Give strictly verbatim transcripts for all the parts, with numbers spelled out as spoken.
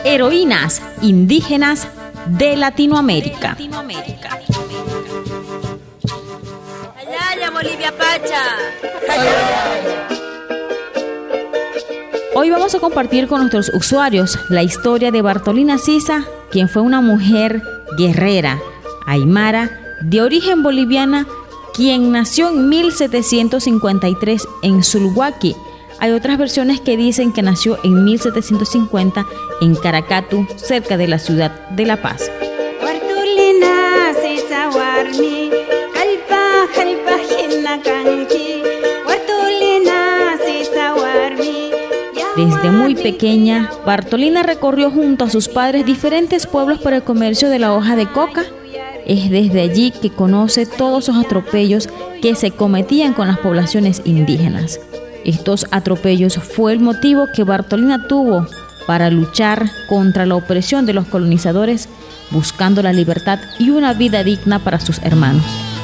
Heroínas indígenas de Latinoamérica. Ayaya, Bolivia Pacha. Hoy vamos a compartir con nuestros usuarios la historia de Bartolina Sisa, quien fue una mujer guerrera, aymara, de origen boliviana, quien nació en mil setecientos cincuenta y tres en Sulhuaqui. Hay otras versiones que dicen que nació en mil setecientos cincuenta en Caracatu, cerca de la ciudad de La Paz. Bartolina Sisa warmi, kalpa kalpa hinna kanchi. Bartolina Sisa warmi. Desde muy pequeña, Bartolina recorrió junto a sus padres diferentes pueblos por el comercio de la hoja de coca. Es desde allí que conoce todos los atropellos que se cometían con las poblaciones indígenas. Estos atropellos fue el motivo que Bartolina tuvo para luchar contra la opresión de los colonizadores, buscando la libertad y una vida digna para sus hermanos.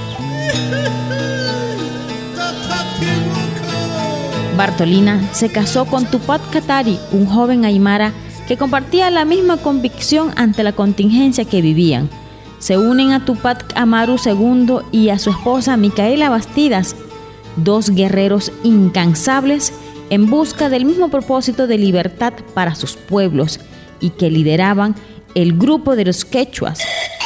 Bartolina se casó con Tupac Katari, un joven aymara que compartía la misma convicción ante la contingencia que vivían. Se unen a Tupac Amaru segundo y a su esposa Micaela Bastidas, dos guerreros incansables en busca del mismo propósito de libertad para sus pueblos y que lideraban el grupo de los quechuas.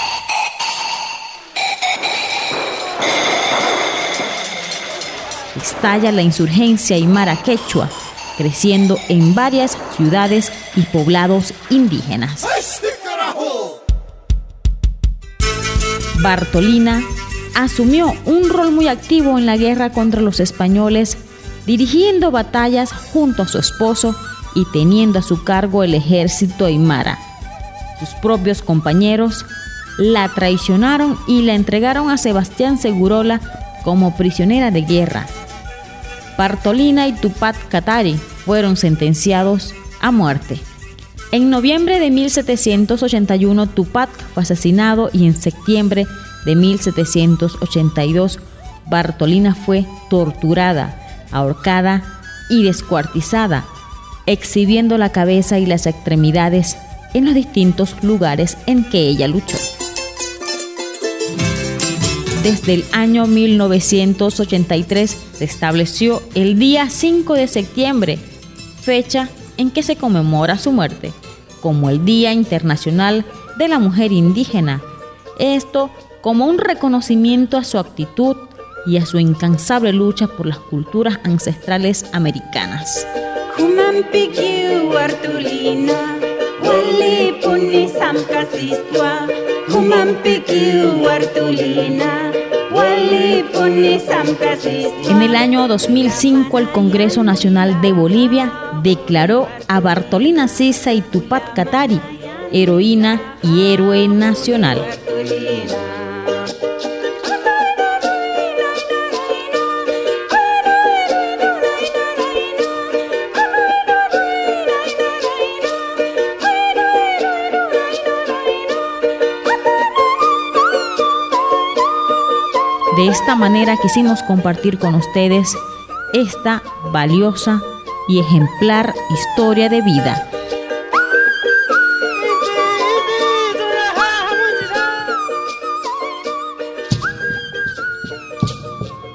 Estalla la insurgencia aymara quechua, creciendo en varias ciudades y poblados indígenas. Bartolina asumió un rol muy activo en la guerra contra los españoles, dirigiendo batallas junto a su esposo y teniendo a su cargo el ejército aymara. Sus propios compañeros la traicionaron y la entregaron a Sebastián Segurola como prisionera de guerra. Bartolina y Tupac Katari fueron sentenciados a muerte. En noviembre de mil setecientos ochenta y uno, Tupac fue asesinado y en septiembre de mil setecientos ochenta y dos, Bartolina fue torturada, ahorcada y descuartizada, exhibiendo la cabeza y las extremidades en los distintos lugares en que ella luchó. Desde el año mil novecientos ochenta y tres se estableció el día cinco de septiembre, fecha en que se conmemora su muerte, como el Día Internacional de la Mujer Indígena. Esto como un reconocimiento a su actitud y a su incansable lucha por las culturas ancestrales americanas. En el año dos mil cinco, el Congreso Nacional de Bolivia declaró a Bartolina Sisa y Tupac Katari heroína y héroe nacional. De esta manera quisimos compartir con ustedes esta valiosa y ejemplar historia de vida.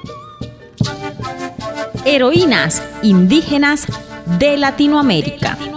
Heroínas indígenas de Latinoamérica.